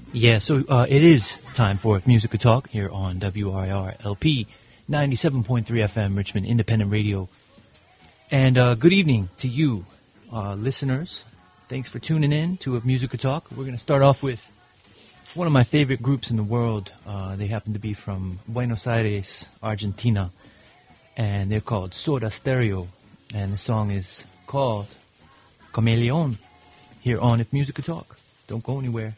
Yeah, so it is time for Musical Talk here on WRIR LP 97.3 FM, Richmond Independent Radio. And good evening to you, listeners. Thanks for tuning in to a Musical Talk. We're going to start off with one of my favorite groups in the world. They happen to be from Buenos Aires, Argentina, and they're called Soda Stereo. And the song is called Chameleon here on If Music Could Talk. Don't go anywhere.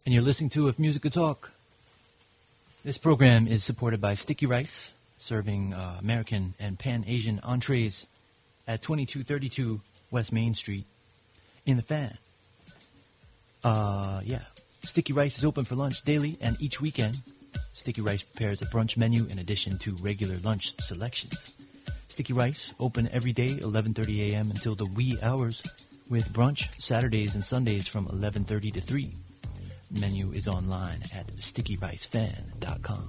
and you're listening to If Music Could Talk. This program is supported by Sticky Rice, serving American and Pan-Asian entrees at 2232 West Main Street in the Fan. Sticky Rice is open for lunch daily and each weekend. Sticky Rice prepares a brunch menu in addition to regular lunch selections. Sticky Rice, open every day, 11:30 a.m. until the wee hours, with brunch Saturdays and Sundays from 11:30 to 3. Menu is online at stickyricefan.com.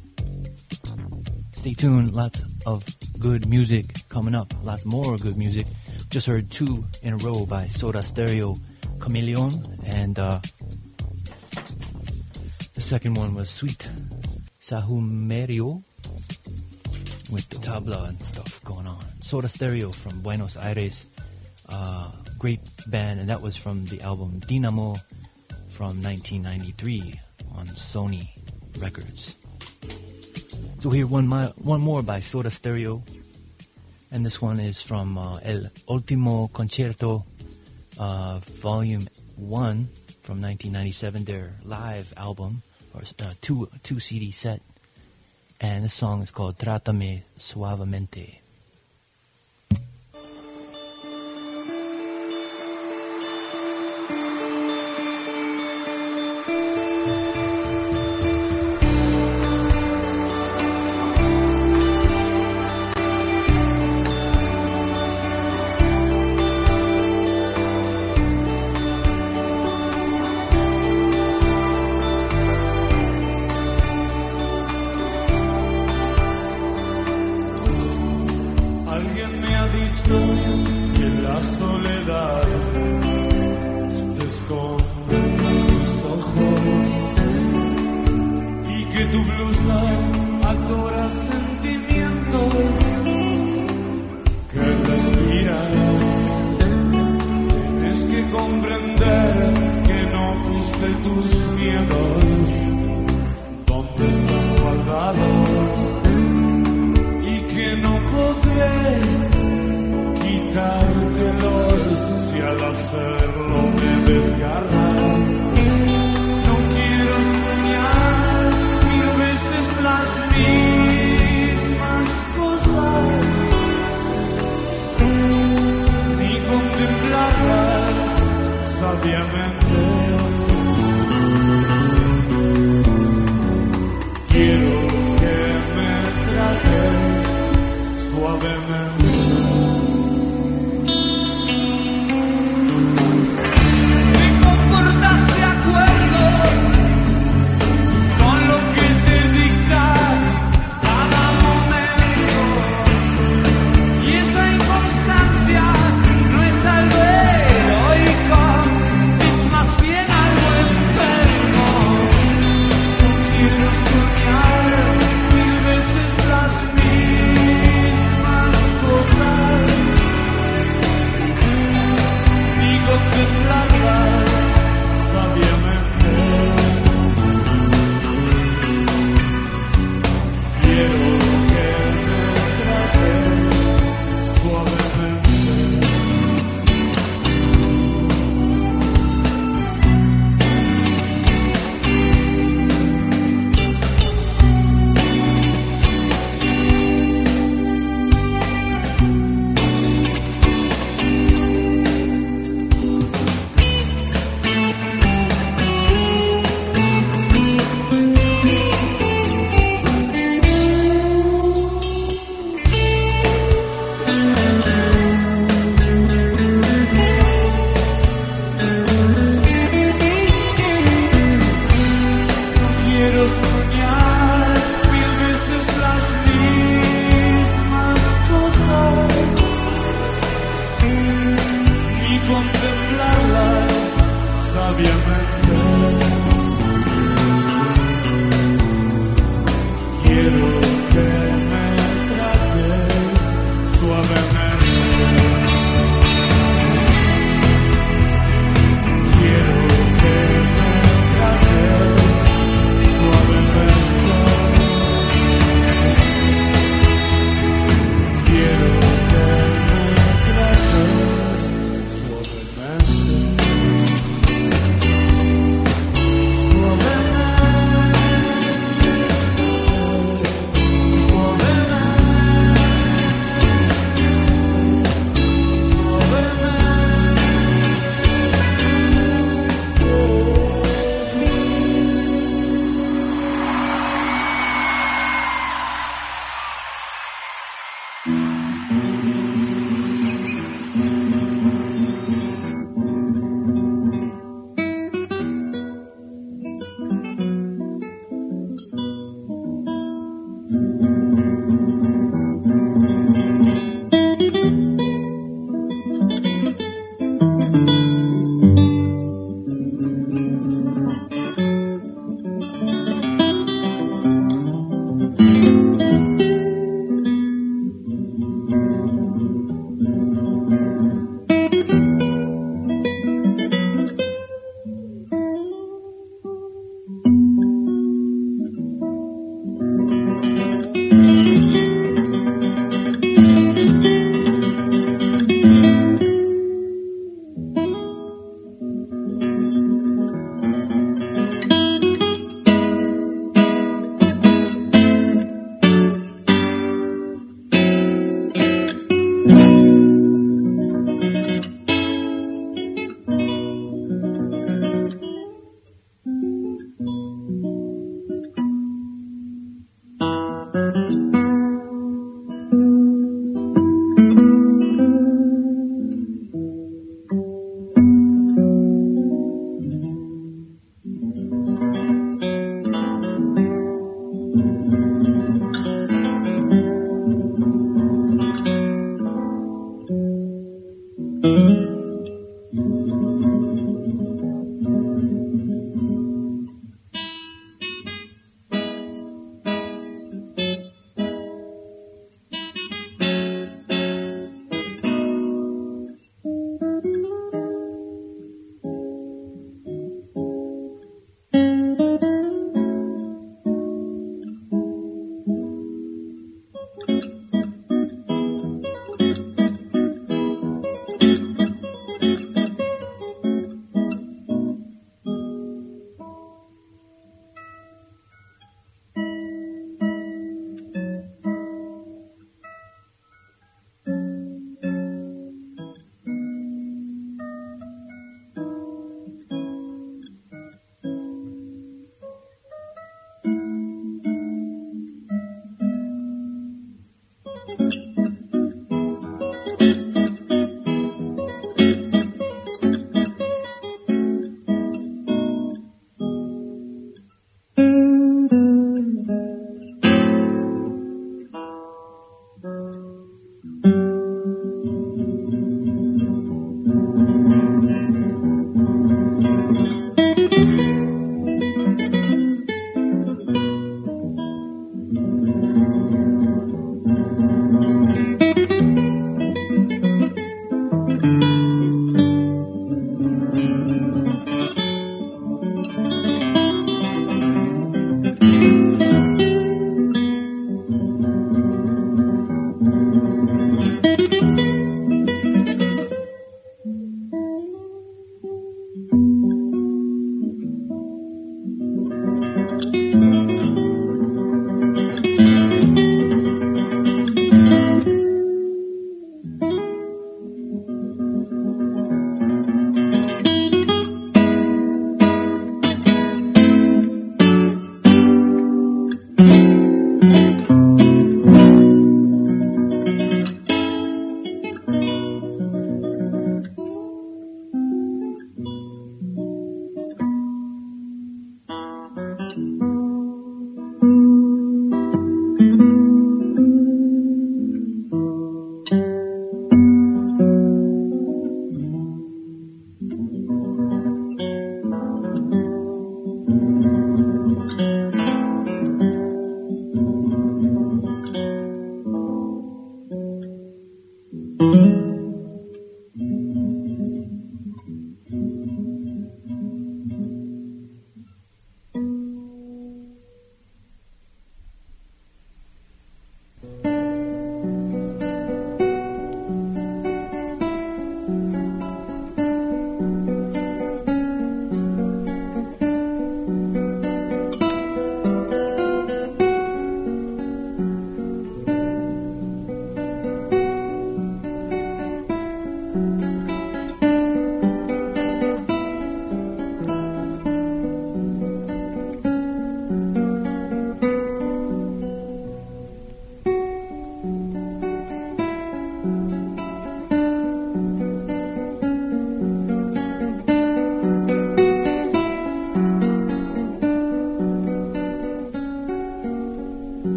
Stay tuned, lots of good music coming up, lots more good music. Just heard two in a row by Soda Stereo, Chameleon, and the second one was Sweet Sahumerio with the tabla and stuff going on. Soda Stereo from Buenos Aires, great band, and that was from the album Dinamo from 1993 on Sony Records. So here one more by Soda Stereo, and this one is from El Ultimo Concierto, Volume 1 from 1997, their live album, or two CD set, and this song is called Trátame Suavemente.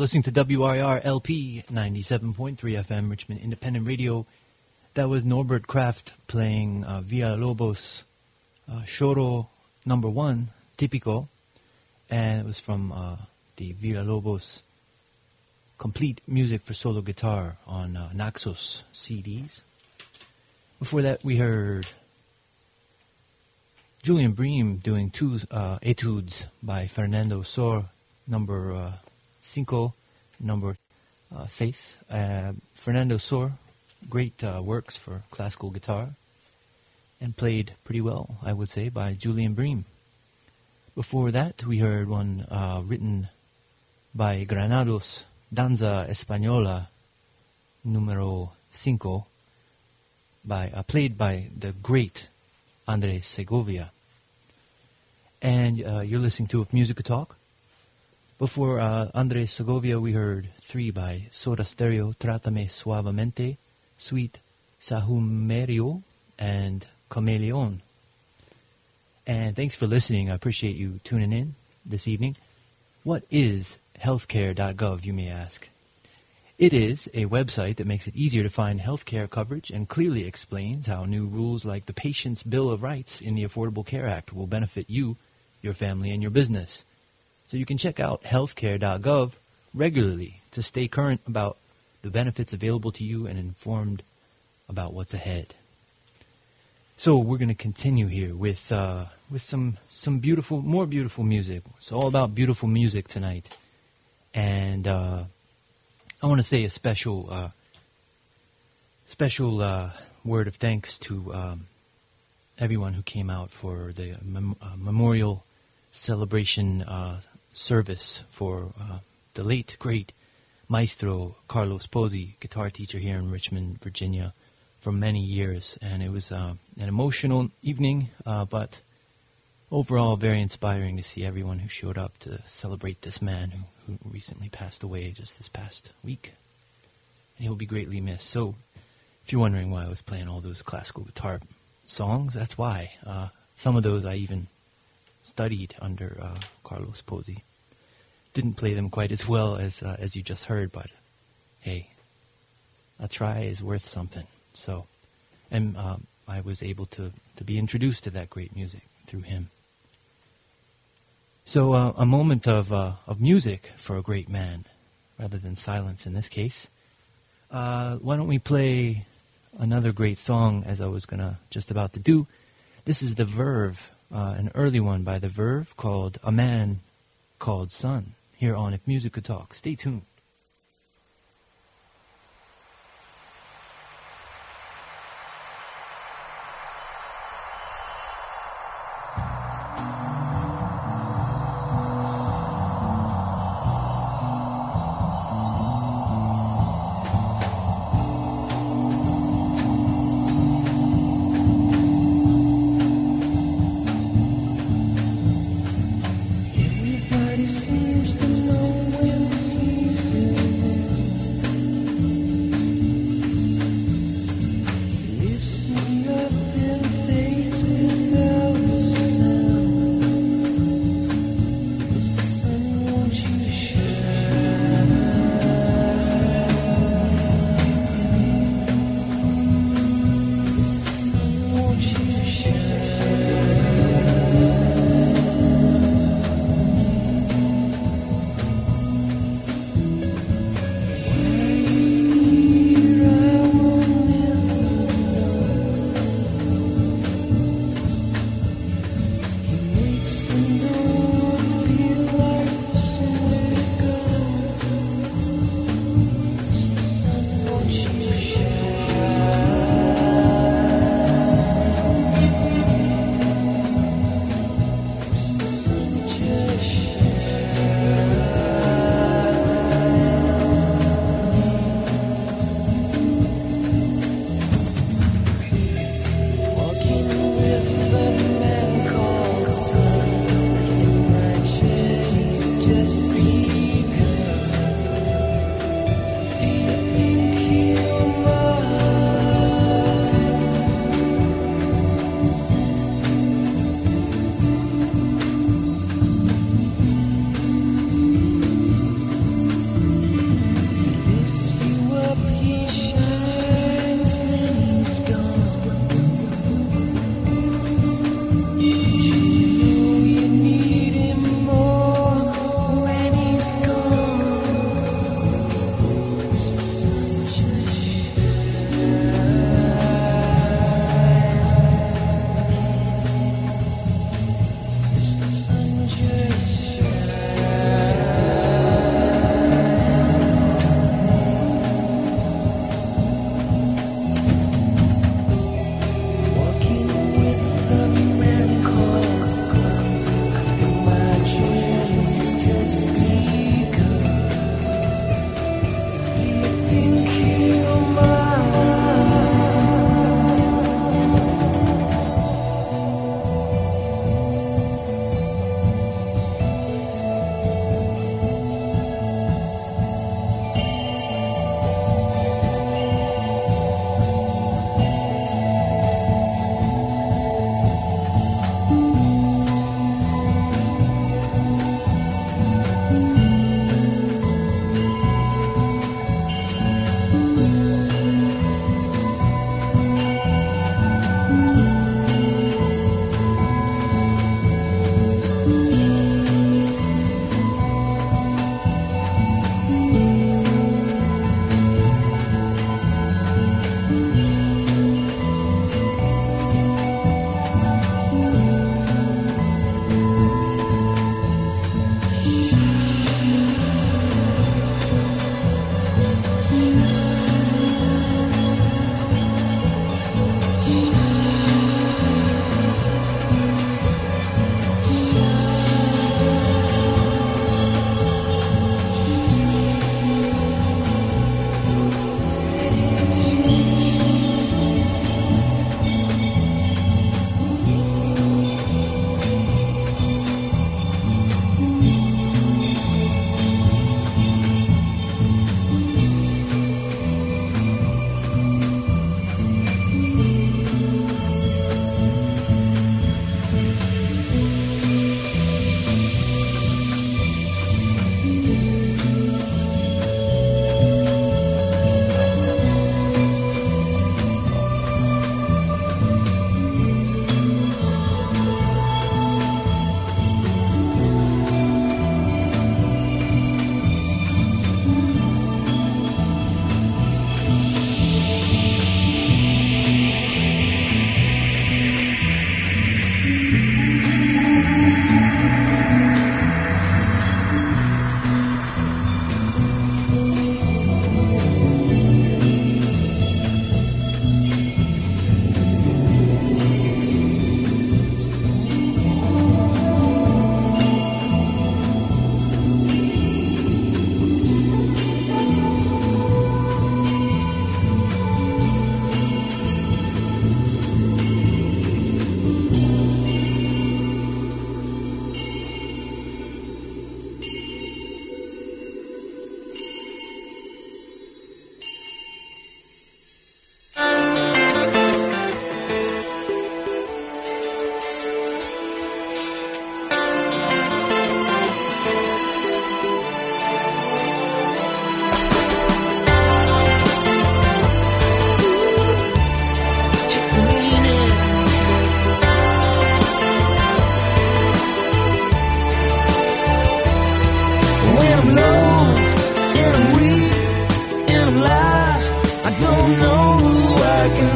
listening to WRIR LP 97.3 FM, Richmond Independent Radio. That was Norbert Kraft playing Villalobos Choro number 1, Típico. And it was from the Villalobos Complete Music for Solo Guitar on Naxos CDs. Before that, we heard Julian Bream doing 2 etudes by Fernando Sor, number 5, number 6. Fernando Sor, great works for classical guitar, and played pretty well, I would say, by Julian Bream. Before that, we heard one written by Granados, Danza Española, numero 5, played by the great Andres Segovia. And you're listening to Musica Talk. Before Andres Segovia, we heard 3 by Soda Stereo, Trátame Suavemente, Suite Sahumerio, and Chameleon. And thanks for listening. I appreciate you tuning in this evening. What is healthcare.gov, you may ask? It is a website that makes it easier to find healthcare coverage and clearly explains how new rules like the Patient's Bill of Rights in the Affordable Care Act will benefit you, your family, and your business. So you can check out healthcare.gov regularly to stay current about the benefits available to you and informed about what's ahead. So we're going to continue here with some more beautiful music. It's all about beautiful music tonight, and I want to say a special word of thanks to everyone who came out for the memorial celebration service for the late great Maestro Carlos Pozzi, guitar teacher here in Richmond, Virginia, for many years. And it was an emotional evening, but overall very inspiring to see everyone who showed up to celebrate this man who recently passed away just this past week. And he'll be greatly missed. So if you're wondering why I was playing all those classical guitar songs, that's why. Some of those I even studied under Carlos Pozzi. Didn't play them quite as well as you just heard, but hey, a try is worth something. So, and I was able to be introduced to that great music through him. So a moment of music for a great man, rather than silence in this case. Why don't we play another great song, as I was just about to do. This is The Verve, an early one by The Verve called A Man Called Sun, here on If Music Could Talk. Stay tuned. Seems to know when he's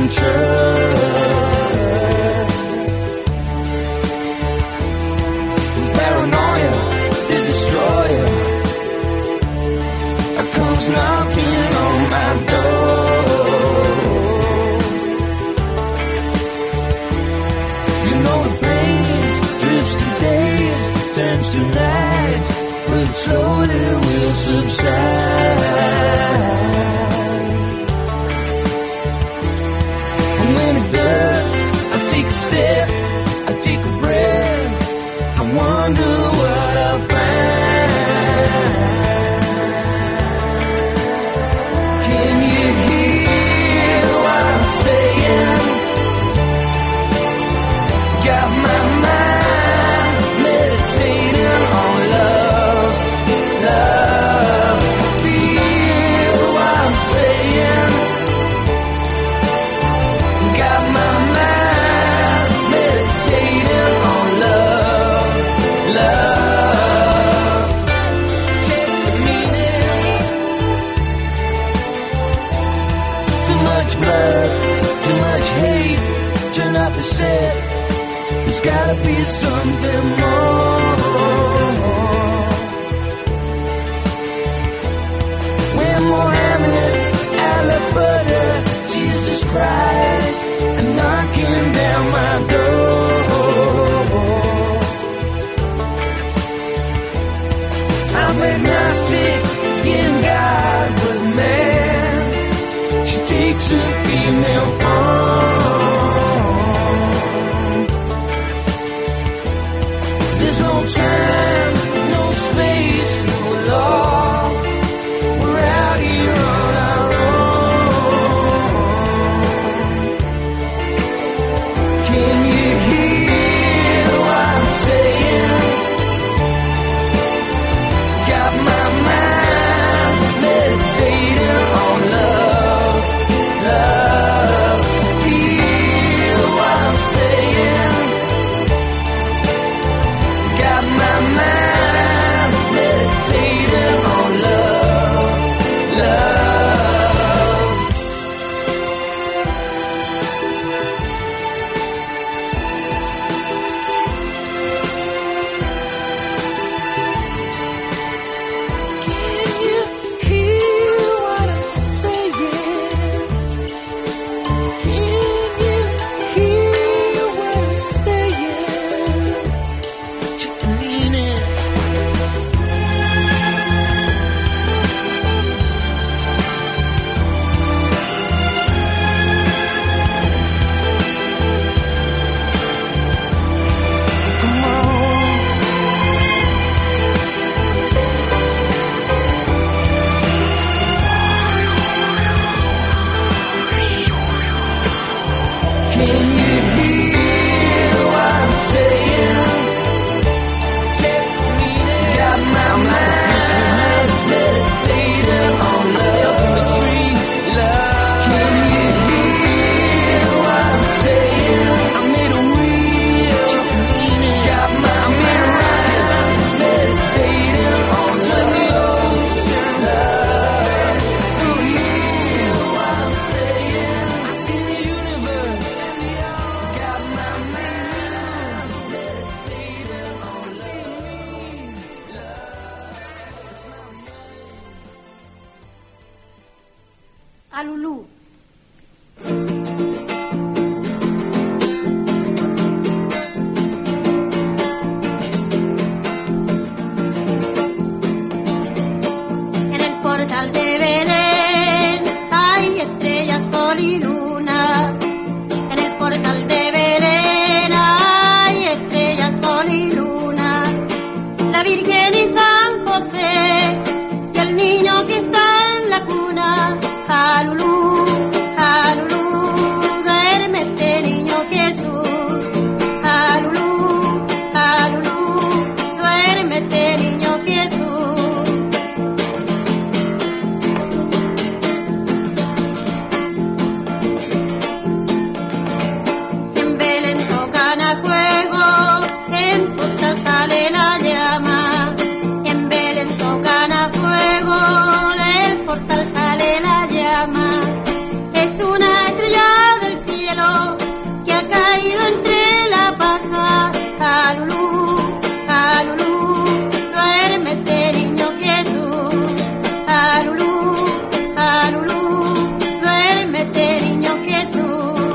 trust. Paranoia, the destroyer, comes knocking on my door. You know the pain drifts to days, turns to nights, but slowly will subside. And when it does, I take a step, I take a breath, I wonder what I'll find. Can you hear what I'm saying? Got my mind meditating on love, love. Feel what I'm saying? Got my mind meditating on love, love. Check the meaning. Too much blood, too much hate. Turn off the set. There's gotta be something more. When Mohammed, Allah, Buddha, Jesus Christ, are knocking down my door. I'm agnostic in God, but man, she takes a female form. There's no time, no space, no law. We're out here on our own. Can you hear what I'm saying? Got my mind meditating on love, love. Feel what I'm saying? Got my mind meditating on love, love. Can you hear what I'm saying? Can you hear what I'm saying? Just mean it. Come on. Can you hear what I'm saying? Got my mind meditating on love from the tree. Can you hear what I'm saying? I made a wheel. Got my mind meditating on the ocean. So hear what I'm saying? I see the universe. Got my mind meditating on A Lulú. En el portal de Belén hay estrellas, sol y luna. En el portal de Belén hay estrellas, sol y luna. La Virgen y San José y el niño que está en la cuna. A Lulú. caído entre la paja. Calulú, calulú, duérmete niño Jesús. Calulú, calulú, duérmete niño Jesús.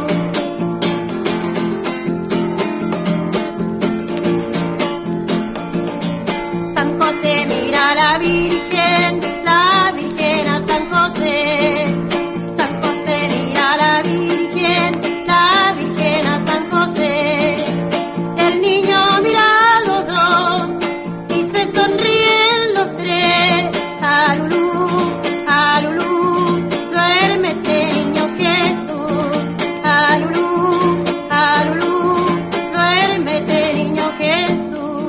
San José mira a la Virgen a San José. San José mira a la Virgen a San José. El niño mira a los dos y se sonríen los tres. Alulú, alulú, duérmete niño Jesús. Alulú, alulú, duérmete niño Jesús.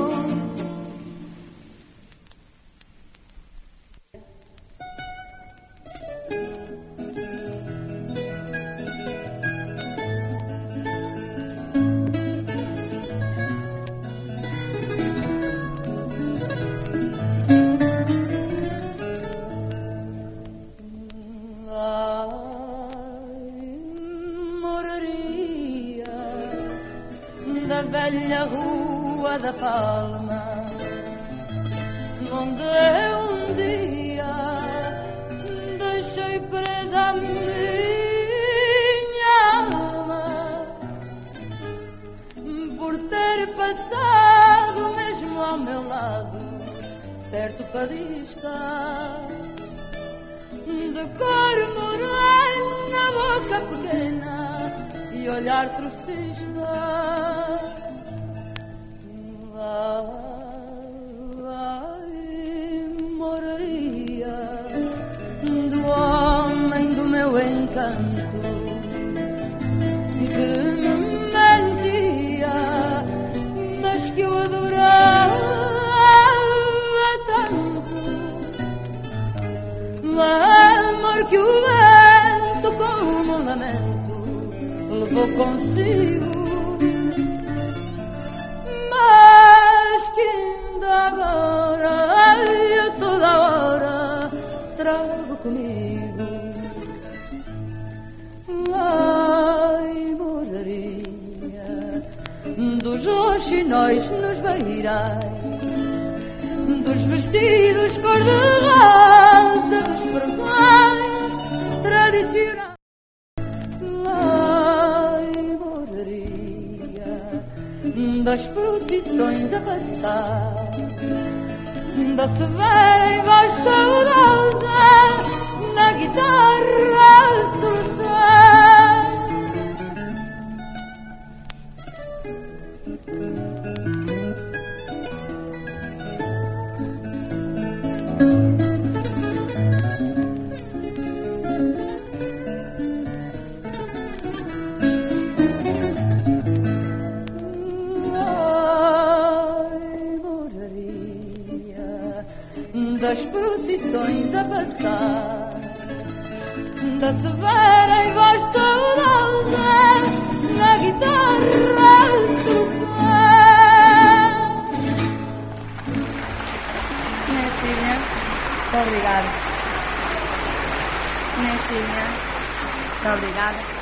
Velha rua da Palma, onde eu dia deixei presa a minha alma, por ter passado mesmo ao meu lado certo fadista, de cor morena, boca pequena e olhar trocista. Moraria do homem do meu encanto, que me mentia, mas que eu adorava tanto. Amor que o vento como um lamento levou consigo, mas que ainda agora, a toda hora, trago comigo. Ai, moraria dos roxinóis nos beirais, dos vestidos cor-de-rosa, dos pregões tradicionais. Ai, moraria das procissões a passar, da severa e voz saudosa, na guitarra a solução. Das procissões a passar, da severa e voz saudosa, na guitarra a solução. Nessinha, muito obrigada. Nessinha, muito obrigada.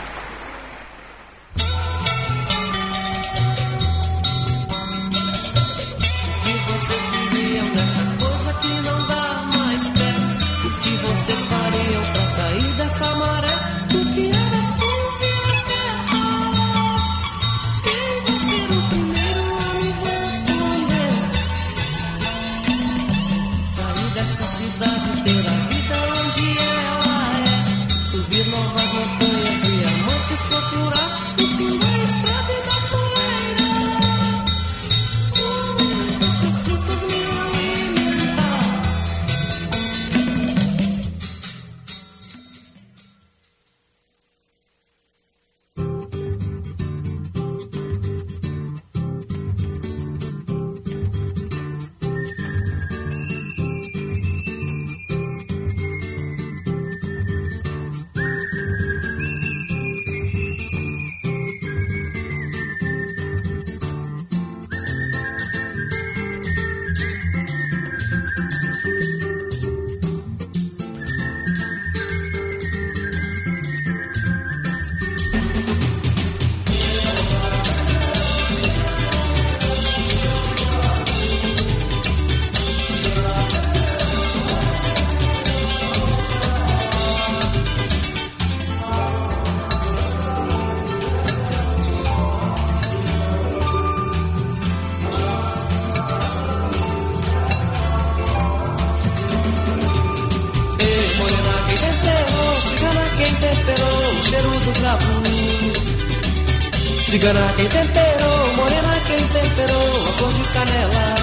Vocês fariam pra sair dessa maré? O que era subir a terra? Quem vai ser o primeiro a me responder? Sair dessa cidade, ter a vida onde ela é, subir novas montanhas, diamantes, procurar o fim da estrada e da poeira. Os seus frutos me alimentar. Cigana quem temperou, morena quem temperou, a cor de canela.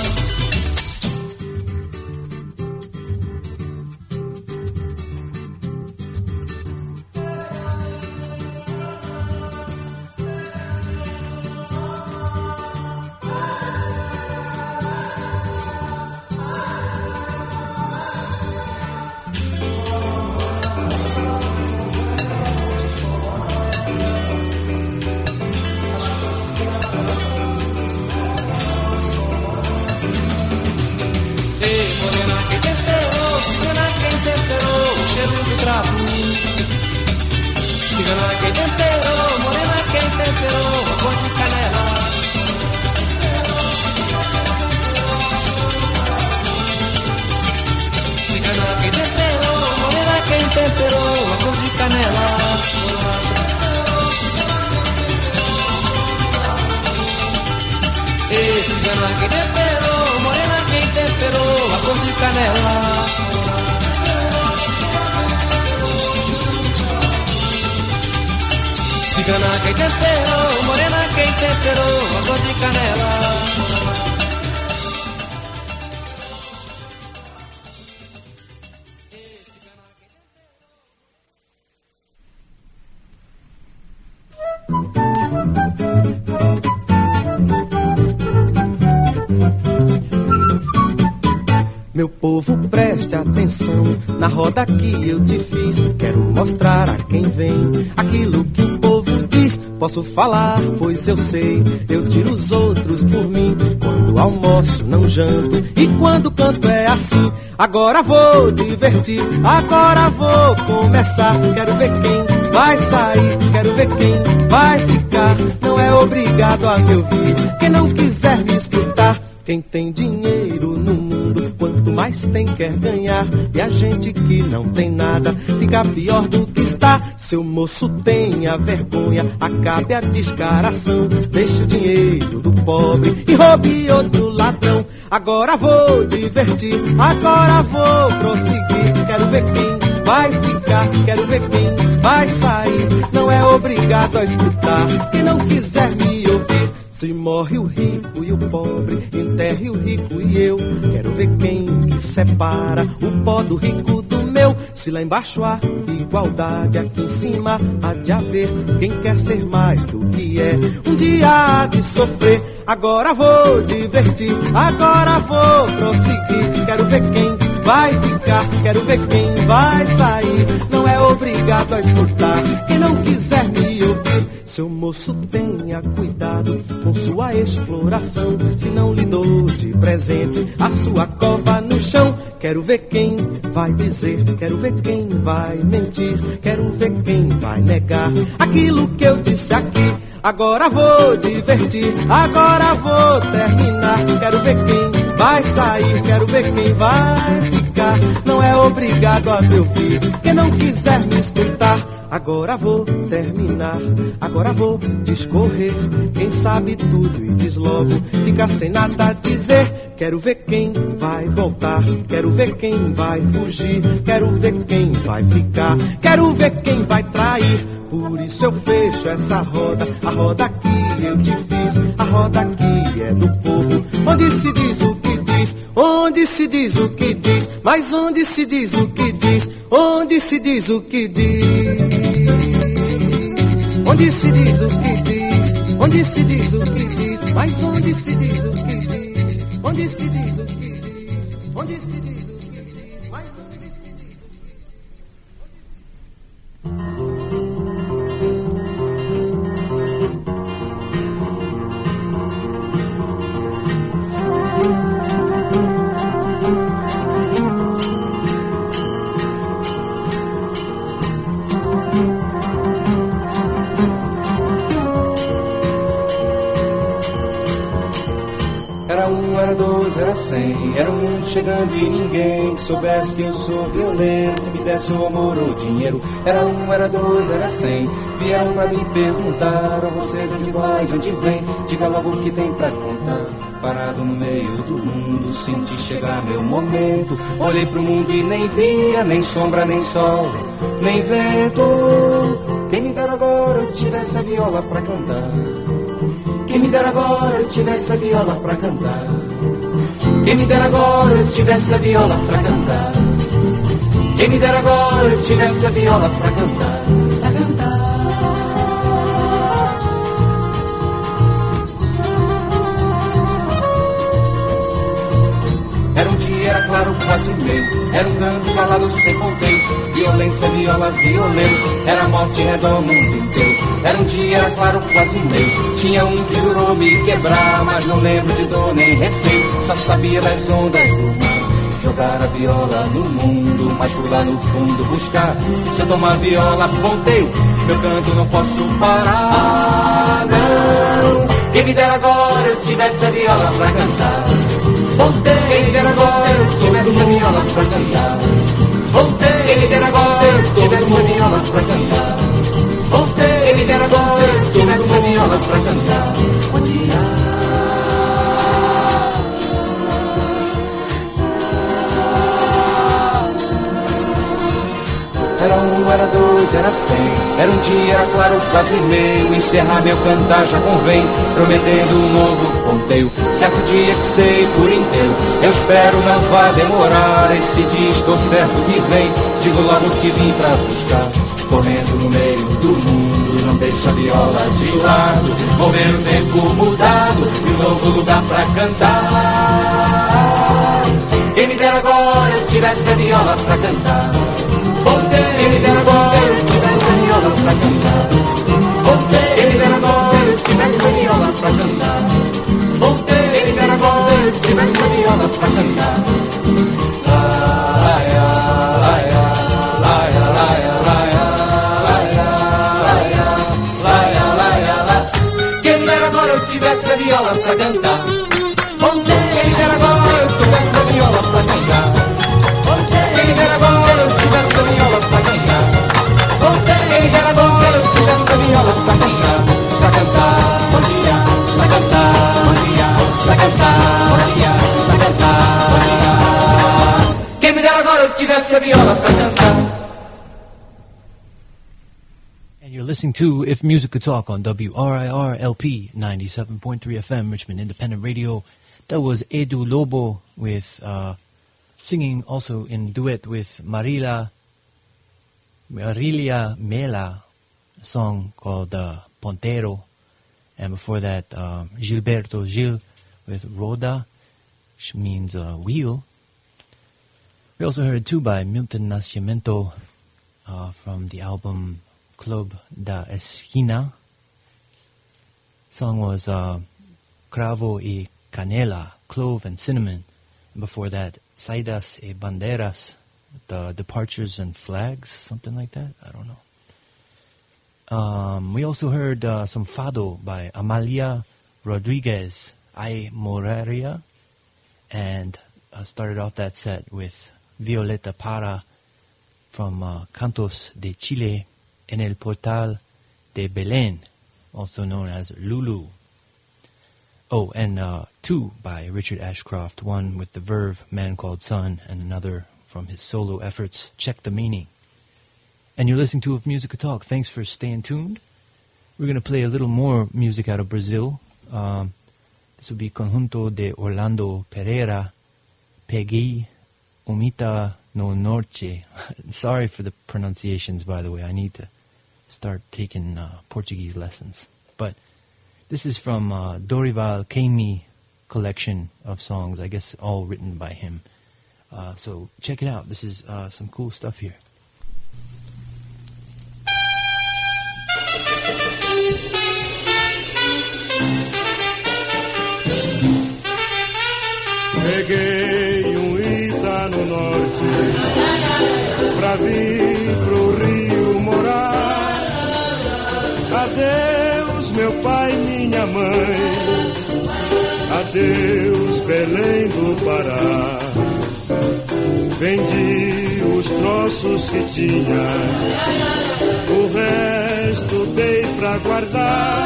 Meu povo, preste atenção na roda que eu te fiz. Quero mostrar a quem vem aquilo que o povo diz. Posso falar, pois eu sei, eu tiro os outros por mim. Quando almoço não janto e quando canto é assim. Agora vou divertir, agora vou começar. Quero ver quem vai sair, quero ver quem vai ficar. Não é obrigado a me ouvir quem não quiser me escutar. Quem tem dinheiro no mundo, quanto mais tem quer ganhar. E a gente que não tem nada, fica pior do que está. Seu moço, tenha vergonha, acabe a descaração. Deixe o dinheiro do pobre e roube outro ladrão. Agora vou divertir, agora vou prosseguir. Quero ver quem vai ficar, quero ver quem vai sair. Não é obrigado a escutar quem não quiser me ouvir. Se morre o rico e o pobre, enterre o rico e eu. Quero ver quem que separa o pó do rico do meu. Se lá embaixo há igualdade, aqui em cima há de haver quem quer ser mais do que é. Um dia há de sofrer, agora vou divertir, agora vou prosseguir. Quero ver quem vai ficar, quero ver quem vai sair. Não é obrigado a escutar quem não quiser me ouvir. Seu moço, tenha cuidado com sua exploração, se não lhe dou de presente a sua cova no chão. Quero ver quem vai dizer, quero ver quem vai mentir, quero ver quem vai negar aquilo que eu disse aqui. Agora vou divertir, agora vou terminar. Quero ver quem vai sair, quero ver quem vai ficar. Não é obrigado a me ouvir quem não quiser me escutar. Agora vou terminar, agora vou discorrer. Quem sabe tudo e diz logo, fica sem nada a dizer. Quero ver quem vai voltar, quero ver quem vai fugir, quero ver quem vai ficar, quero ver quem vai trair. Por isso eu fecho essa roda, a roda que eu te fiz, a roda que é do povo, onde se diz o que diz, onde se diz o que diz, mas onde se diz o que diz, onde se diz o que diz, onde se diz o que diz, onde se diz o que diz, mas onde se diz o que diz, onde se diz o que diz, onde se diz o que diz, mas onde se diz o que diz. Era um, era dois, era 100, era um mundo chegando e ninguém que soubesse que eu sou violento. me desse o amor ou dinheiro. Era um, era dois, era 100. Vieram pra me perguntar: ó, você de onde vai, de onde vem? Diga logo o que tem pra contar. Parado no meio do mundo, senti chegar meu momento. Olhei pro mundo e nem via, nem sombra, nem sol, nem vento. Quem me dera agora eu tivesse a viola pra cantar. Quem me dera agora eu tivesse a viola pra cantar. Quem me dera agora eu tivesse a viola pra cantar. Quem me dera agora eu tivesse a viola pra cantar. Pra cantar. Era um dia, era claro, quase meio. Era um canto calado sem ponteio. Violência, viola, violento. Era morte em redor ao mundo inteiro. Era um dia, era claro, quase meio. Tinha um que jurou me quebrar, mas não lembro de dor nem receio. Só sabia das ondas do mar. Jogar a viola no mundo, mas fui lá no fundo buscar. Se eu tomar viola, ponteio, meu canto não posso parar, não. Quem me dera agora eu tivesse a viola pra cantar. Ponteio, quem me dera agora eu tivesse a viola pra cantar. Ponteio, quem me dera agora eu tivesse a viola pra cantar. Ponteio, quem me dera agora eu tivesse a viola pra cantar. Era um, era dois, era 100. Era um dia, era claro, quase meio. Encerrar meu cantar já convém, prometendo um novo ponteio. Certo dia que sei por inteiro, eu espero não vai demorar. Esse dia estou certo que vem, digo logo que vim pra buscar. Correndo no meio do mundo, não deixa a viola de lado. Vou ver o tempo mudado e um novo lugar pra cantar. Quem me dera agora eu tivesse a viola pra cantar. Quem me dera agora eu tivesse a viola pra cantar. Quem me dera agora eu tivesse a viola pra cantar. Quem me dera agora eu tivesse a viola pra cantar. Quem me dera agora eu tivesse a viola pra cantar. Quem me dera agora eu tivesse a viola pra cantar. Quem me dera agora eu tivesse a viola pra cantar. Quem me dera agora eu tivesse a viola pra cantar. Pra cantar, bom dia, pra cantar, bom dia, pra cantar, bom dia, pra cantar, bom dia. Quem me dera agora eu tivesse a viola pra cantar. And you're listening to If Music Could Talk on WRIR LP 97.3 FM, Richmond Independent Radio. That was Edu Lobo with singing also in duet with Marilia Mela, a song called Pontero. And before that, Gilberto Gil with Roda, which means wheel. We also heard two by Milton Nascimento from the album Club da Esquina. Song was Cravo y Canela, Clove and Cinnamon. And before that, Saidas e Banderas, the Departures and Flags, something like that. I don't know. We also heard some fado by Amalia Rodriguez, Ay Moraria, and started off that set with Violeta Parra from Cantos de Chile en el Portal de Belén, also known as Lulu. Oh, and two by Richard Ashcroft, one with the Verve, Man Called Sun, and another from his solo efforts, Check the Meaning. And you're listening to If Music Could Talk. Thanks for staying tuned. We're going to play a little more music out of Brazil. This will be Conjunto de Orlando Pereira, Peguei Umita no Norte. Sorry for the pronunciations, by the way. I need to start taking Portuguese lessons. But this is from Dorival Caymmi collection of songs, I guess all written by him. So check it out. This is some cool stuff here. Peguei Ita no norte pra vir pro Rio morar. Adeus meu pai, minha mãe. Adeus Belém do Pará. Vendi o os troços que tinha, o resto dei pra guardar.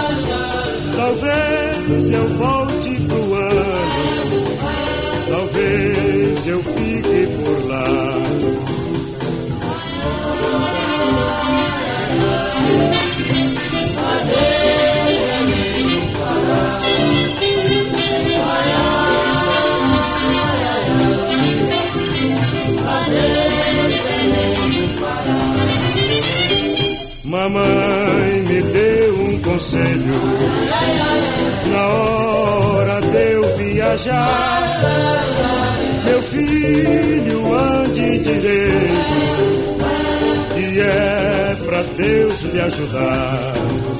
Talvez eu volte pro ano, talvez eu fique por lá. Mamãe me deu um conselho na hora de eu viajar. Meu filho, ande direito, que é pra Deus lhe ajudar.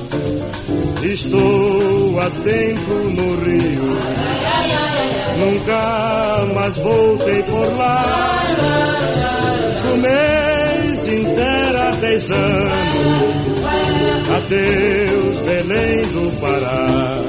Estou há tempo no Rio, nunca mais voltei por lá. No mês inteira 10 anos, adeus Belém do Pará.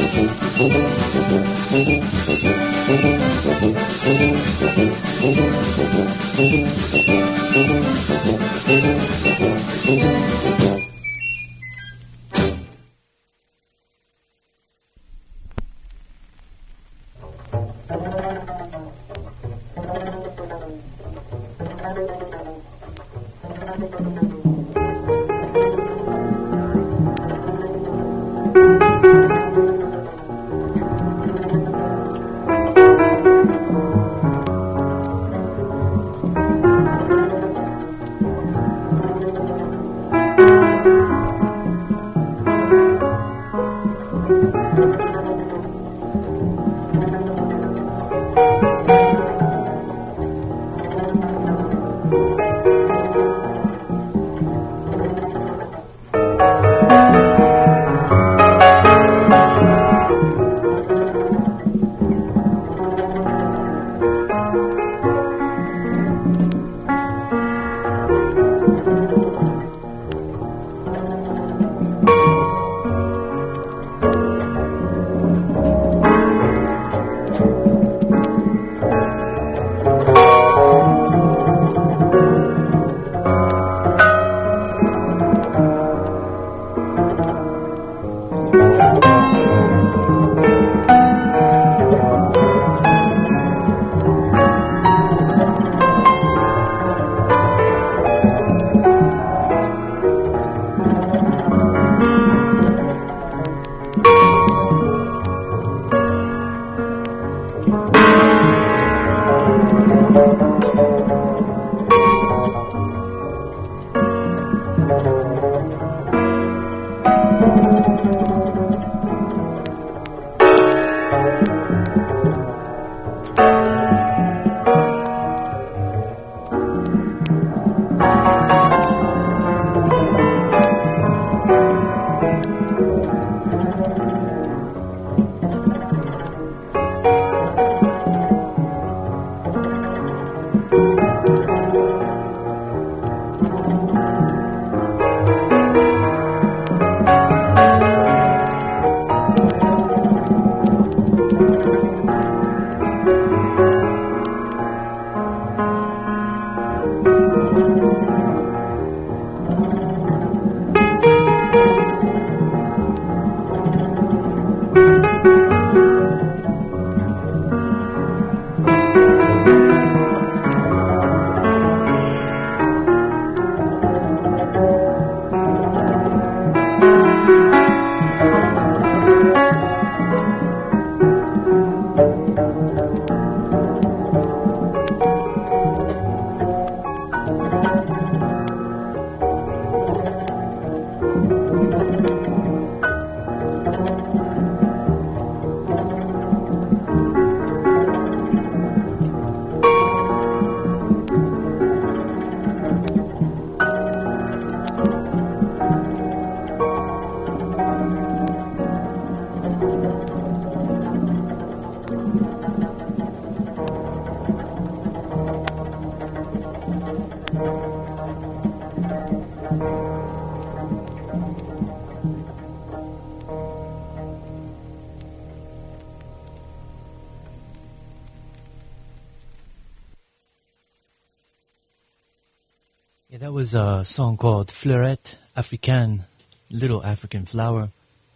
Yeah, that was a song called Fleurette Africaine, Little African Flower,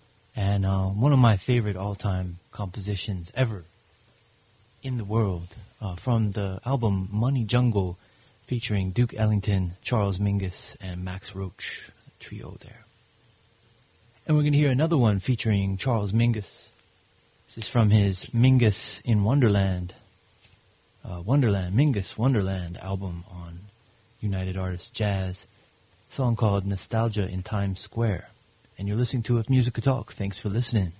and one of my favorite all-time compositions ever in the world, from the album Money Jungle, featuring Duke Ellington, Charles Mingus, and Max Roach, the trio there. And we're going to hear another one featuring Charles Mingus. This is from his Mingus in Wonderland, Mingus Wonderland album on United Artists Jazz, a song called Nostalgia in Times Square. And you're listening to If Music Could Talk. Thanks for listening.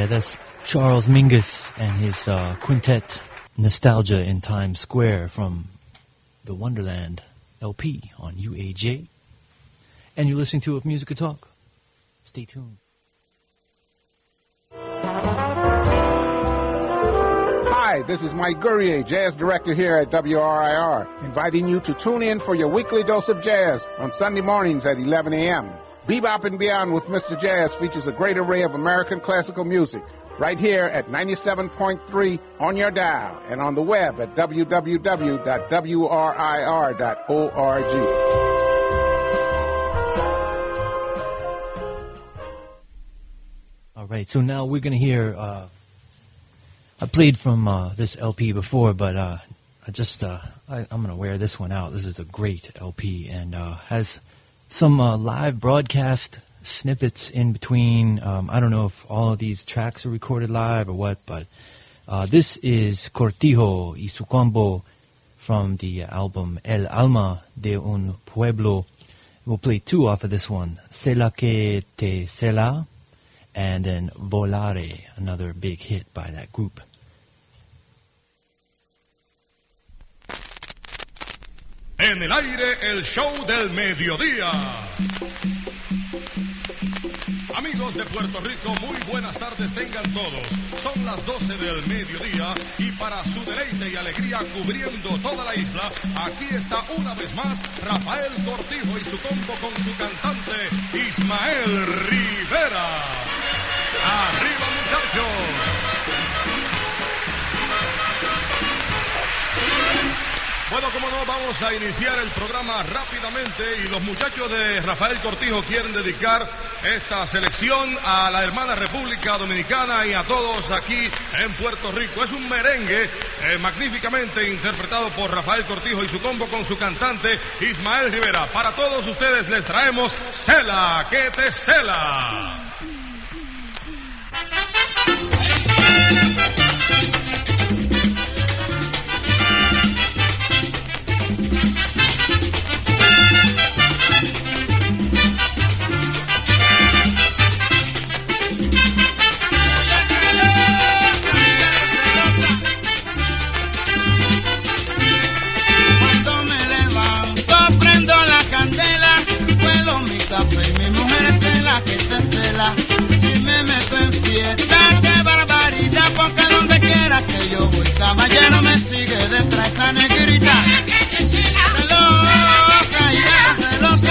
that's Charles Mingus and his quintet Nostalgia in Times Square from the Wonderland LP on UAJ. And you're listening to Of Musica Talk. Stay tuned. Hi, this is Mike Gurrier, jazz director here at WRIR, inviting you to tune in for your weekly dose of jazz on Sunday mornings at 11 a.m. Bebop and Beyond with Mr. Jazz features a great array of American classical music right here at 97.3 on your dial and on the web at www.wrir.org. All right, so now we're going to hear, I played from this LP before, but I'm going to wear this one out. This is a great LP and has some live broadcast snippets in between. I don't know if all of these tracks are recorded live or what, but this is Cortijo y su combo from the album El Alma de un Pueblo. We'll play two off of this one, Cela que te cela, and then Volare, another big hit by that group. En el aire, el show del mediodía. Amigos de Puerto Rico, muy buenas tardes tengan todos. Son las 12 del mediodía y para su deleite y alegría cubriendo toda la isla, aquí está una vez más Rafael Cortijo y su combo con su cantante Ismael Rivera. ¡Arriba, muchachos! Bueno, como no, vamos a iniciar el programa rápidamente y los muchachos de Rafael Cortijo quieren dedicar esta selección a la hermana República Dominicana y a todos aquí en Puerto Rico. Es un merengue magníficamente interpretado por Rafael Cortijo y su combo con su cantante Ismael Rivera. Para todos ustedes les traemos Cela que te cela. Si me meto en fiesta, qué barbaridad, porque donde quiera que yo voy, caballero me sigue detrás esa negrita. Celosa, ya celosa.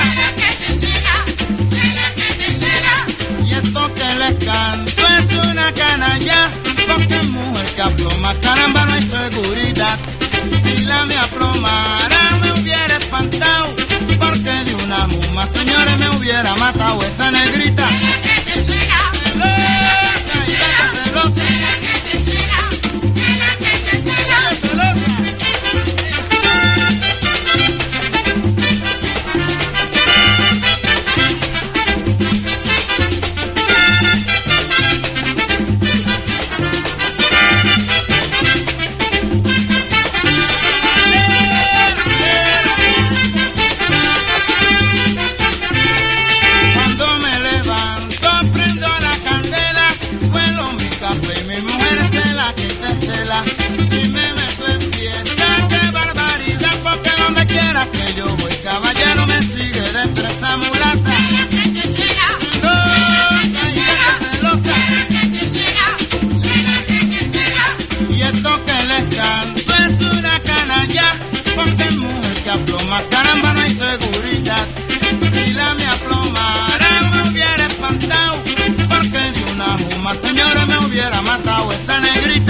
Y esto que les canto es una canalla, porque mujer que aploma, caramba, no hay seguridad. Si la me aplomara me hubiera espantado, porque de una muma, señores, me hubiera matado esa negrita. Caramba, no hay seguridad. Si la me aplomara me hubiera espantado, porque de una juma, señora, me hubiera matado esa negrita.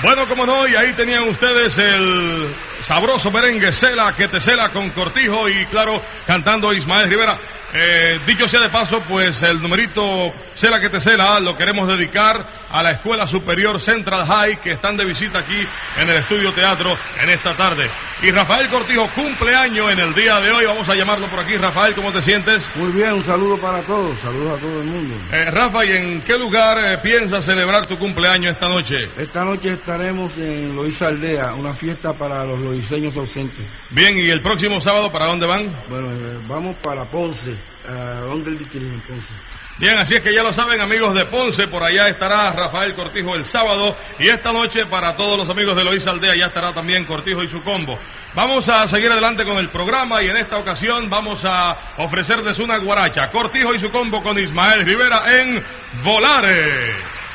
Bueno, como no, y ahí tenían ustedes el sabroso merengue Cela que te cela con Cortijo y claro, cantando Ismael Rivera. Dicho sea de paso, pues el numerito Cela que te cela lo queremos dedicar a la Escuela Superior Central High que están de visita aquí en el Estudio Teatro en esta tarde. Y Rafael Cortijo cumple año en el día de hoy, vamos a llamarlo por aquí. Rafael, ¿cómo te sientes? Muy bien, un saludo para todos, saludos a todo el mundo. Rafa, ¿y en qué lugar piensas celebrar tu cumpleaños esta noche? Esta noche estaremos en Loíza Aldea, una fiesta para los loiseños ausentes. Bien, ¿y el próximo sábado para dónde van? Bueno, vamos para Ponce, donde el distrito en Ponce. Bien, así es que ya lo saben, amigos de Ponce, por allá estará Rafael Cortijo el sábado y esta noche para todos los amigos de Loíza Aldea ya estará también Cortijo y su combo. Vamos a seguir adelante con el programa y en esta ocasión vamos a ofrecerles una guaracha. Cortijo y su combo con Ismael Rivera en Volare.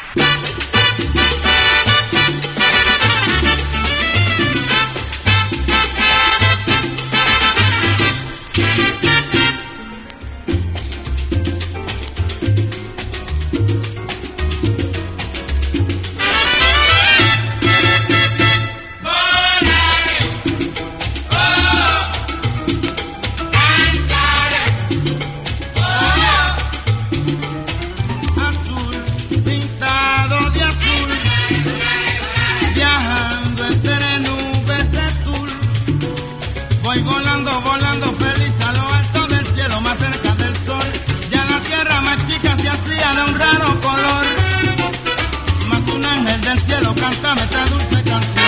Cántame esta dulce canción.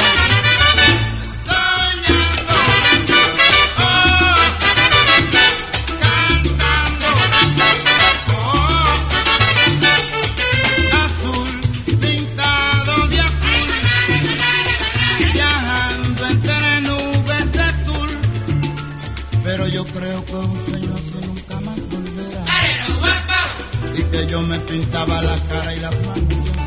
Soñando, oh, cantando, oh, azul, pintado de azul, viajando entre nubes de tul. Pero yo creo que un sueño así nunca más volverá. Y que yo me pintaba la cara y las manos.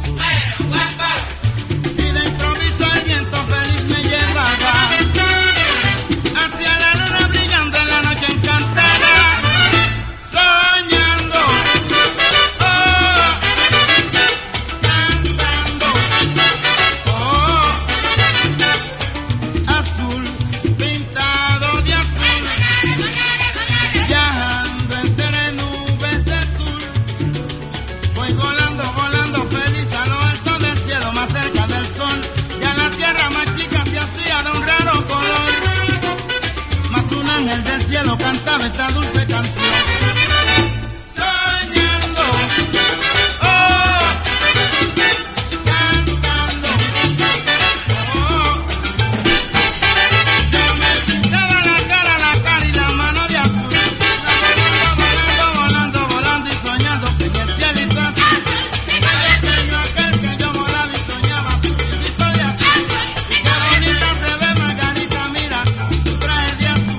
Hacia la luna brillando en la noche encantada, soñando, oh, cantando, oh, azul, pintado de azul, viajando entre nubes de tul, voy volando, volando feliz a lo alto del cielo, más cerca del sol, ya la tierra más chica se hacía de un raro color. Un ángel del cielo cantaba esta dulce canción. Soñando, oh, cantando, oh, yo me pintaba la cara y la mano de azul. Volando, volando, volando y soñando en el cielito azul. El sueño aquel que yo volaba y soñaba, cielito de azul. Y qué bonita se ve Margarita, mira, su traje de azul.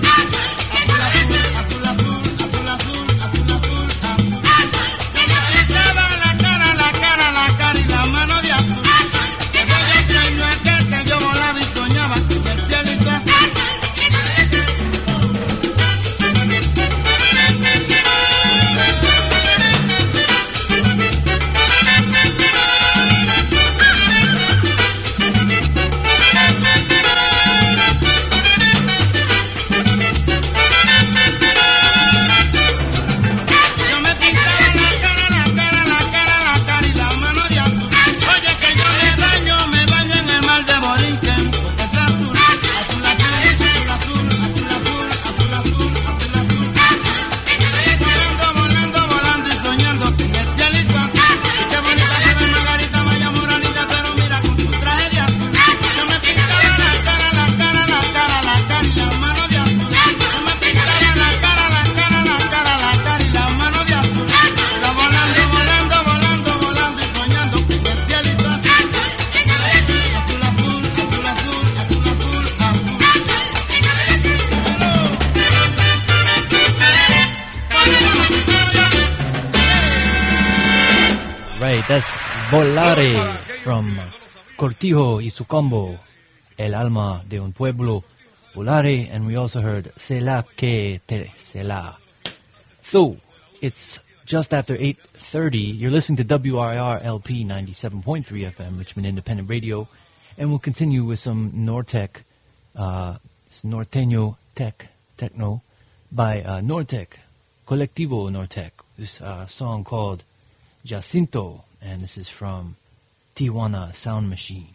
That's Volare from Cortijo y su combo, El alma de un pueblo, Volare, and we also heard Cela que te cela. So, it's just after 8:30. You're listening to WRIR LP 97.3 FM, Richmond Independent Radio. And we'll continue with some Nortec, Norteño techno by Nortec, Colectivo Nortec. This song called Jacinto, and this is from Tijuana Sound Machine.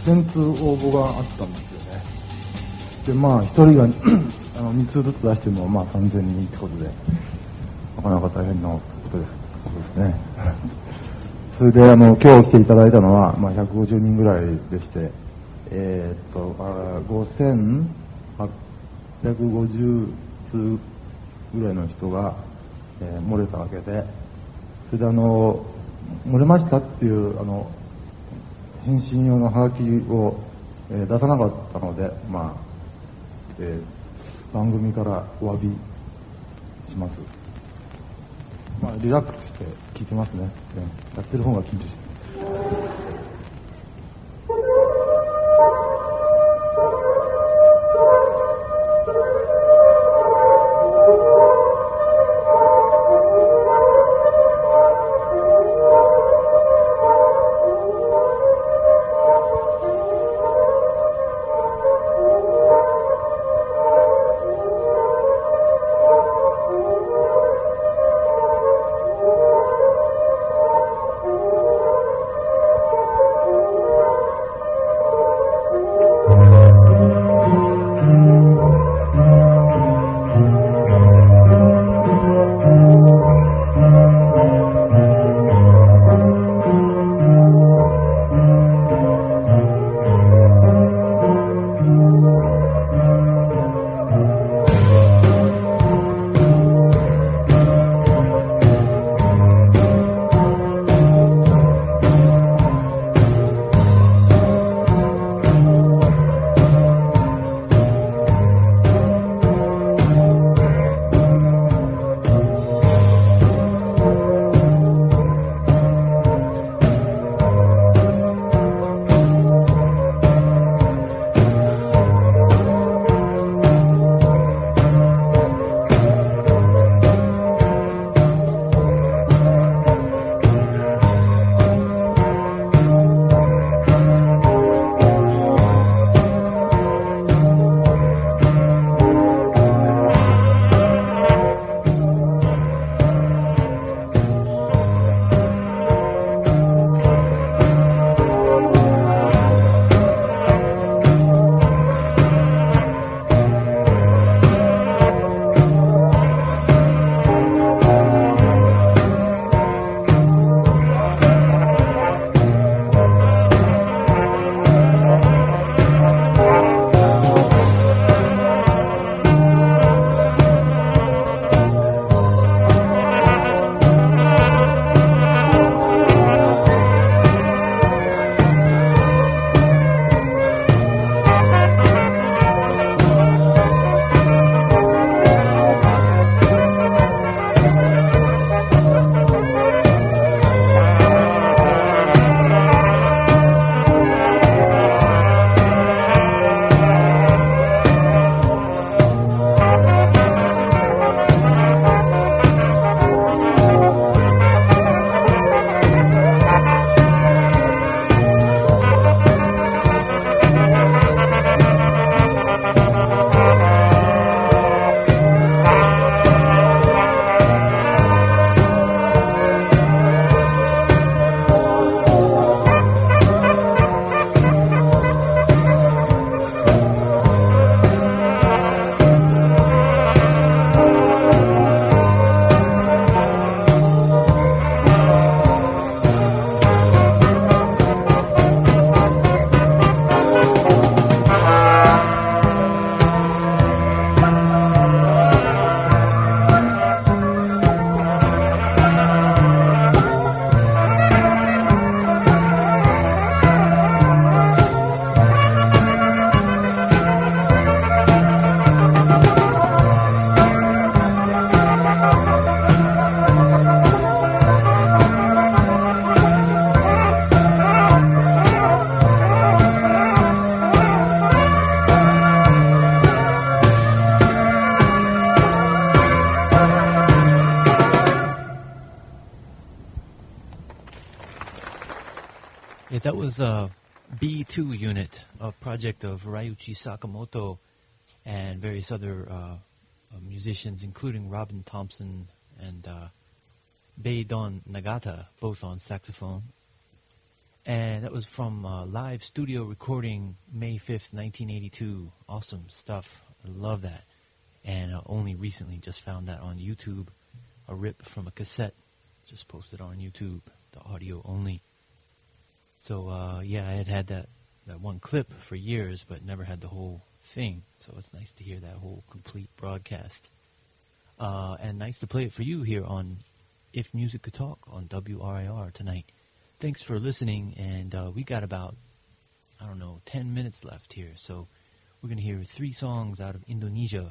2000通応募があったんですよね。でまあ1人が2通ずつ出してもまあ3000人ってことでなかなか大変なことですね。それで今日来ていただいたのは、まあ、150人ぐらいでして、5850通ぐらいの人が、漏れたわけで、それで漏れましたっていう返信用のハガキを、出さなかったので、まあ番組からお詫びします。まあ、リラックスして聞いてますね。やってる方が緊張して。 That was a B2 unit, a project of Ryuichi Sakamoto and various other musicians, including Robin Thompson and Beidon Nagata, both on saxophone. And that was from live studio recording May 5th, 1982. Awesome stuff. I love that. And only recently just found that on YouTube. A rip from a cassette. Just posted on YouTube. The audio only. So, yeah, I had that one clip for years, but never had the whole thing. So it's nice to hear that whole complete broadcast. And nice to play it for you here on If Music Could Talk on WRIR tonight. Thanks for listening, and we got about, 10 minutes left here. So we're going to hear 3 songs out of Indonesia.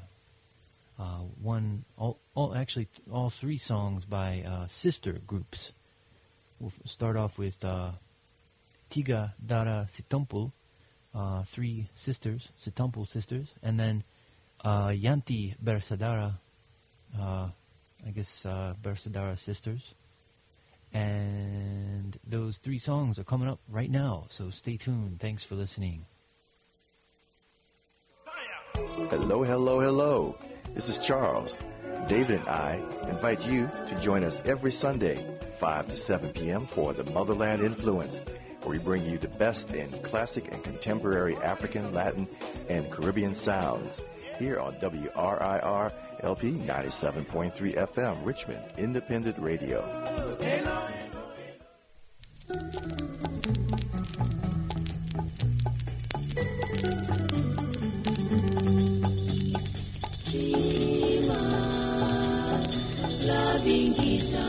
All 3 songs by sister groups. We'll start off with Tiga Dara Sitampul, 3 sisters, Sitampul sisters, and then Yanti Bersadara, Bersadara sisters. And those 3 songs are coming up right now, so stay tuned. Thanks for listening. Hello, hello, hello. This is Charles. David and I invite you to join us every Sunday, 5 to 7 p.m. for the Motherland Influence, where we bring you the best in classic and contemporary African, Latin, and Caribbean sounds here on WRIR LP 97.3 FM, Richmond Independent Radio. Loving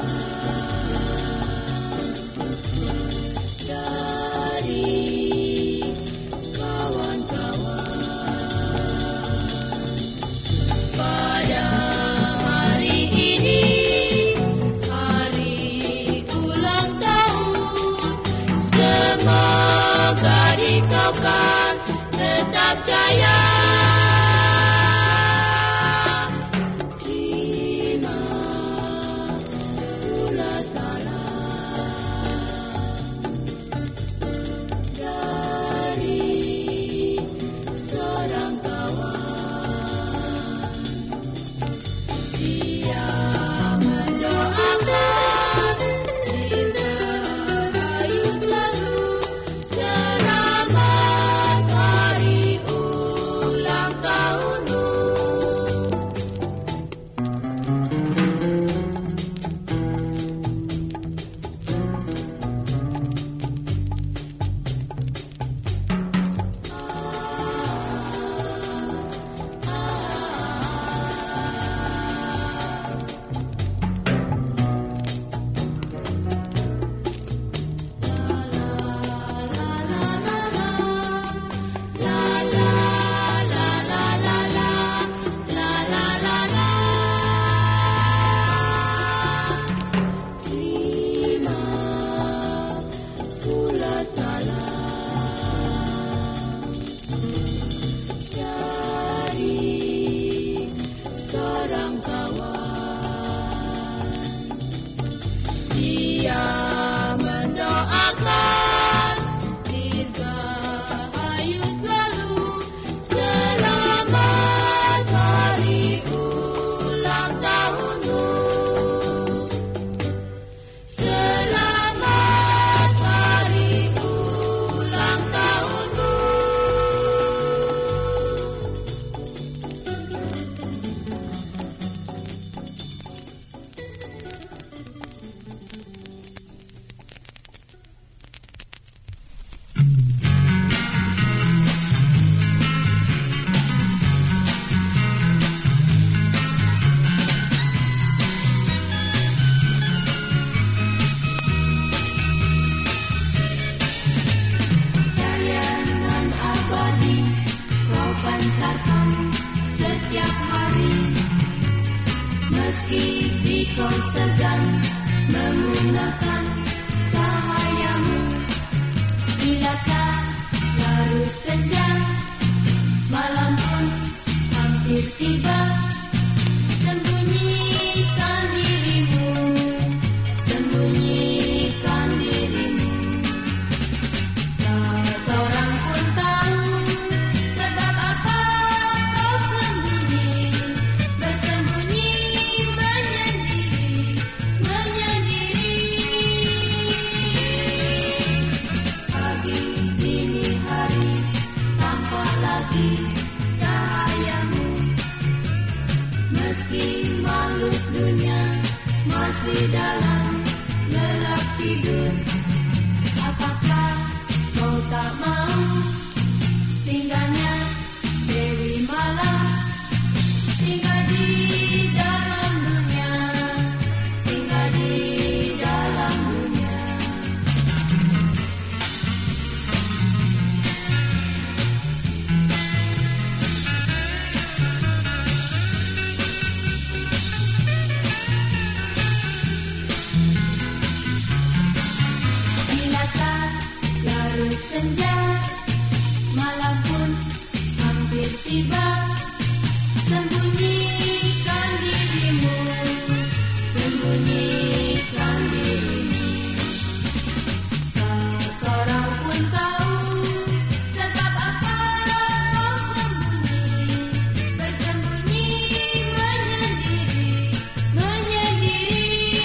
dari kawan-kawan pada hari ini, hari ulang tahun, semoga kau kan tetap jaya. Terima pula salam dari seorang kawan. Dia mendoakan dirgahayu selalu selamat hari ulang tahunmu. Terima pula salam dari seorang kawan. Dia mendoakan dirgahayu selalu selamat hari ulang tahunmu. Selamat hari ulang tahunmu. Sayangan abadi kau pancarkan setiap hari, meski kau segan menggunakan cahayamu. Bilakah larut senja, malam pun hampir tiba, sembunyikan dirimu, sembunyikan dirimu. Tak seorang pun tahu sebab apa kau sembunyi, bersembunyi, menyendiri, menyendiri. masih dalam lelap tidur. Apakah kau tak mau singgahnya Dewi Malam, singgah di dalam dunia, singgah di dalam dunia. Bilakah larut senja, malam pun hampir tiba, sembunyikan dirimu, sembunyikan dirimu. Tak seorang pun tahu sebab apa kau sembunyi, bersembunyi menyendiri, menyendiri.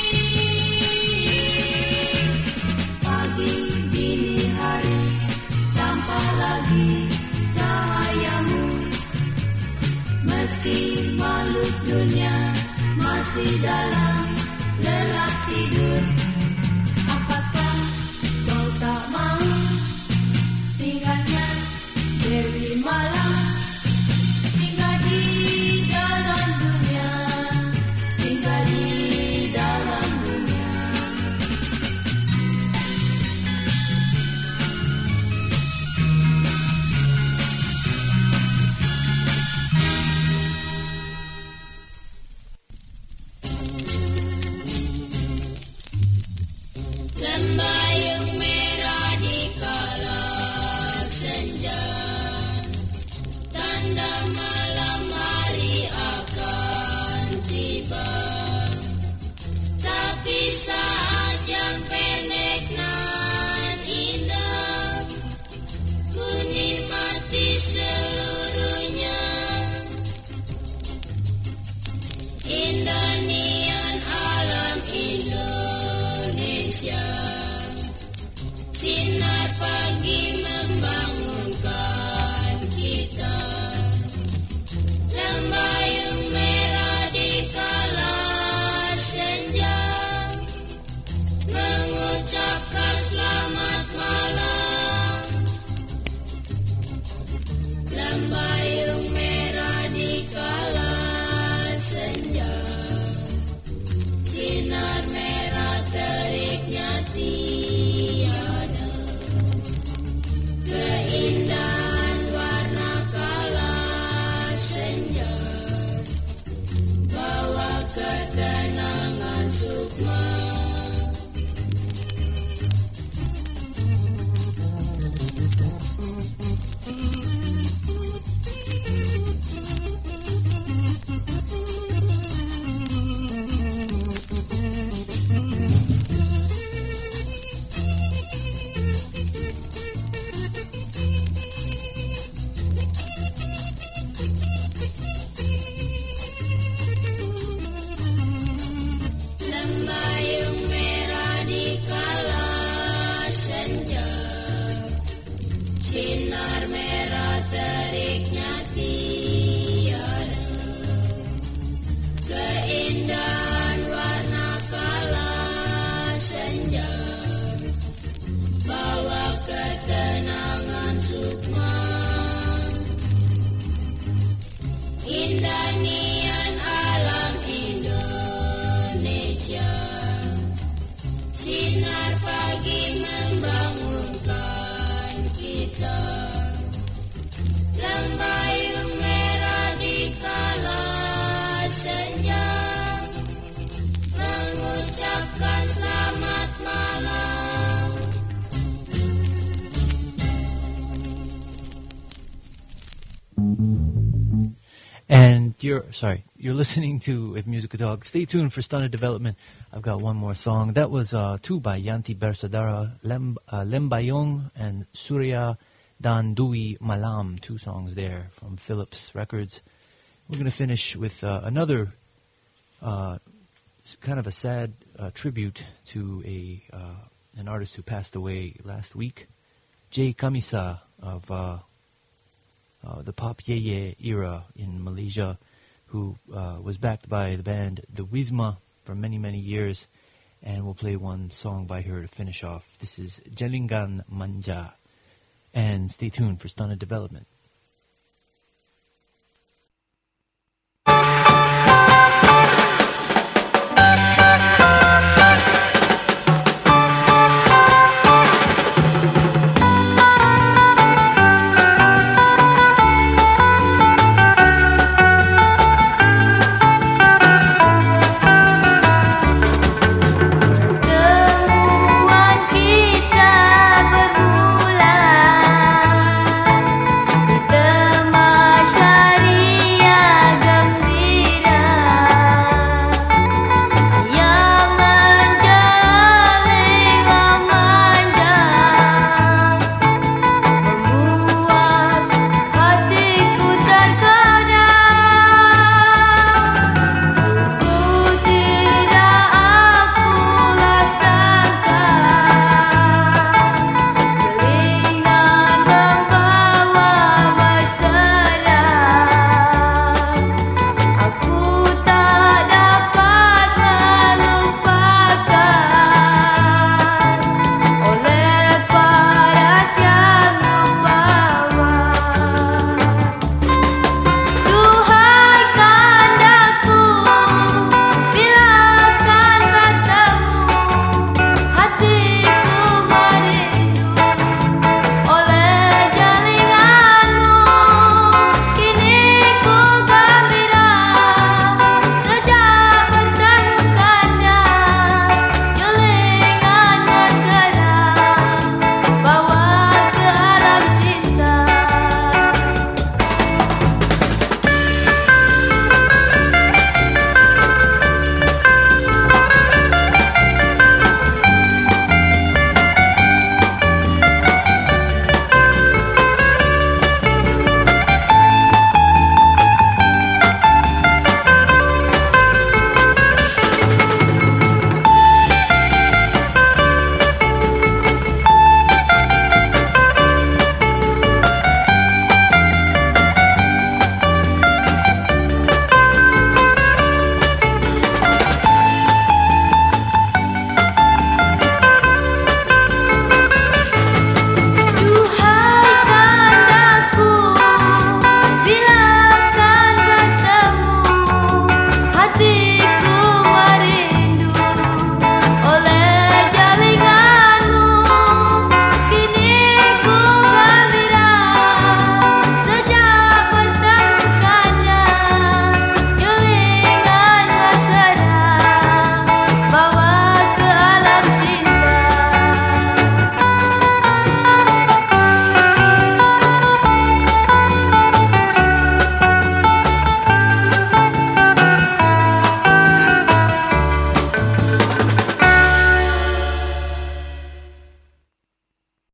Pagi dini hari tanpa lagi cahayamu, meski makhluk dunia masih dalam lelap tidur. Apakah kau tak mau singgahnya Dewi Malam, singgah di dalam dunia, singgah di dalam dunia. Lembayung merah di kala senja, tanda malam hari akan tiba. Tapi saat yang pendek nan indah, ku nikmati seluruhnya. Indah nian alam Indonesia, sinar pagi membangunkan kita. Lembayung merah di kala senja, mengucapkan selamat malam. Lembayung merah di kala senja, sinar merah teriknya tiada. Keindahan warna kala senja, bawa ketenangan sukma. Lembayung merah di kala senja, sinar merah teriknya tiada. Keindahan warna kala senja, bawa ketenangan sukma. Indah nian alam Indonesia, sinar pagi membangunkan kita. Lembayung merah di kala senja, mengucapkan selamat malam. And you're listening to If Music Could Talk. Stay tuned for Stunner Development. I've got one more song. That was two by Yanti Bersadara, Lembayong and Surya Dan Dui Malam. Two songs there from Philips Records. We're going to finish with another kind of a sad tribute to an artist who passed away last week, Jay Kamisa of the Pop Yeye era in Malaysia, who was backed by the band The Wisma for many, many years. And we'll play one song by her to finish off. This is Jelingan Manja. And stay tuned for Stunted Development.